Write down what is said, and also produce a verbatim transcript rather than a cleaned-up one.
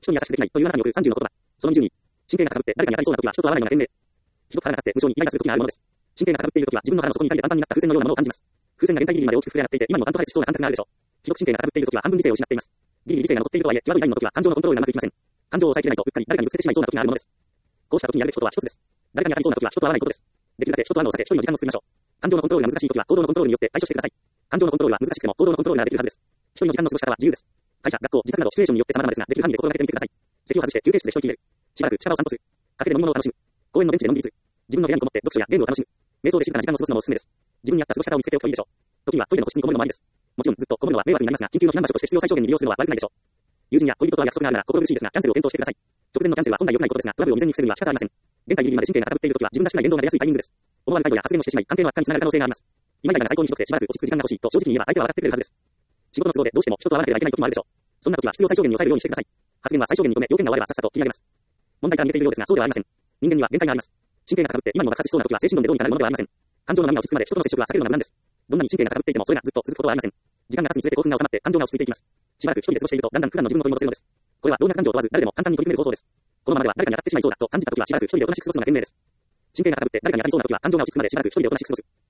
人に優しくできないというあなたによくさんじゅうの言葉。そのにじゅうに。神経が高ぶって誰かに当たりそうな時は人と会わないのが賢明。人と腹が立って無性にイライラする時があるものです。神経が高ぶっている時は自分の腹の底に痛いでパンパンになった風船のようなものを感じます。風船が限界ギリギリまで大きく膨れ上がっていて、今にもパンと破裂しそうな感覚があるでしょう。ひどく神経が高ぶっている時は半分理性を失っています。ギリギリ理性が残っているとはいえ、際どいラインの時は感情のコントロールがうまくいきません。感情を抑えきれないとうっかり誰かにぶつけてしまいそうな時があるものです。こうした時にやるべきことは一つです。誰かに当たりそうな時は人と会わないことです。できるだけ人と会うのを避け、一人の時間を作りましょう。感情のコントロールが難しい時は行動のコントロールによって対処してください。感情のコントロールは難しくても行動のコントロールができるはずです。一人の時間の過ごし方は自由です。会社、学校、自宅などシチュエーションによって様々ですが、できる範囲で心がけてみてください。席を外して休憩室で一息入れる。しばらく近場を散歩する。カフェで飲み物を楽しむ。公園のベンチでのんびりする。自分の部屋にこもって読書やゲームを楽しむ。瞑想で静かな時間を過ごすのもおすすめです。自分に合った過ごし方を見つけておくといいでしょう。時にはトイレの個室にこもるのもありです。もちろんずっとこもるのは迷惑になりますが、緊急の避難場所として必要最小限に利用するのは悪くないでしょう。友人や恋人とは約束があるなら心苦しいですが、キャンセルを検討してください。直前のキャンセルは本来良くないことですが、トラブルを未然に防ぐには仕方ありません。限界ギリギリまで神経が高ぶっている時は自分らしくない言動が出やすいタイミングです。思わぬ態度や発言をしてしまい、関係の悪化につながる可能性があります。今以外が最高にひどくてしばらく落ち着く時間が欲しいと正直に言えば相手は笑ってくれるはずです。仕事の都合でどうしても人と会わなければいけない時もあるでしょう。そんな時は必要最小限に抑えるようにしてください。発言は最小限に止め、要件が終わればさっさと切り上げます。問題から見えているようですが、そうではありません。人間には限界があります。神経が高ぶって今にも爆発しそうな時は精神論でどうにかなるものではありません。感情の波が落ち着くまで人との接触は避けるのが無難です。どんなに神経が高ぶっていてもそれがずっと続くことはありません。時間が経つにつれて興奮が収まって感情が落ち着いていきます。しばらく一人で過ごしているとだんだん普段の自分の問い戻せるのです。これは老若男女を問わず誰でも簡単に取り組める方法です。このままでは誰かに当たってしまいそうだと感じた時はしばらく一人でおとなしく過ごすのが賢明です。神経が高ぶって誰かに当たりそうな時は感情が落ち着くまでしばらく一人でおとなしく過ごす。